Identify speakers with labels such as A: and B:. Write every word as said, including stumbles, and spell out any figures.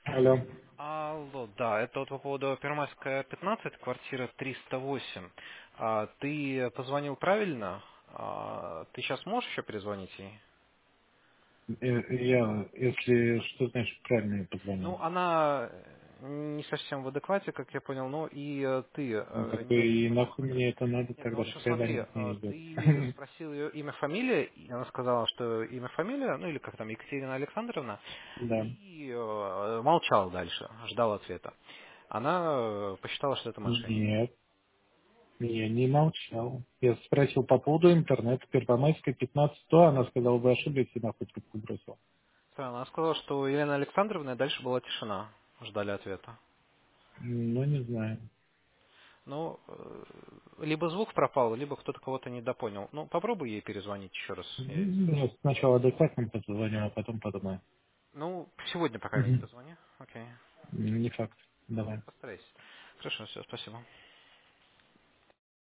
A: Алло.
B: Алло, да, это вот по поводу Первомайская пятнадцать, квартира триста восемь. А, ты позвонил правильно? А, ты сейчас можешь еще перезвонить ей?
A: Э, Я, если что значит правильно я
B: Ну,
A: позвонил.
B: она не совсем в адеквате, как я понял, но и э, ты
A: Ну,
B: э,
A: так
B: не очень
A: и
B: понял.
A: нахуй мне это надо,
B: Нет, ну, в
A: тогда
B: общем,
A: пускай
B: смотри,
A: звонит,
B: э,
A: не идет.
B: ты спросил ее имя, фамилия, и она сказала, что имя, фамилия, ну или как там, Екатерина Александровна,
A: Да.
B: и э, молчал дальше, ждал ответа. Она э, посчитала, что это мошенник.
A: Нет, я не молчал. Я спросил по поводу интернета, Первомайская пятнадцать, то она сказала, вы ошиблись и нахуй трубку бросил.
B: Странно, она сказала, что у Елены Александровны дальше была тишина, ждали ответа.
A: Ну, не знаю.
B: Ну, э, либо звук пропал, либо кто-то кого-то недопонял. Ну, попробуй ей перезвонить еще раз. Я-
A: Ну, я сначала адекватно позвоню, а потом подумаю.
B: Ну, сегодня, по крайней мере,
A: Мгм.
B: позвони. Окей.
A: Не факт. Давай.
B: Постарайся. Хорошо, все, спасибо.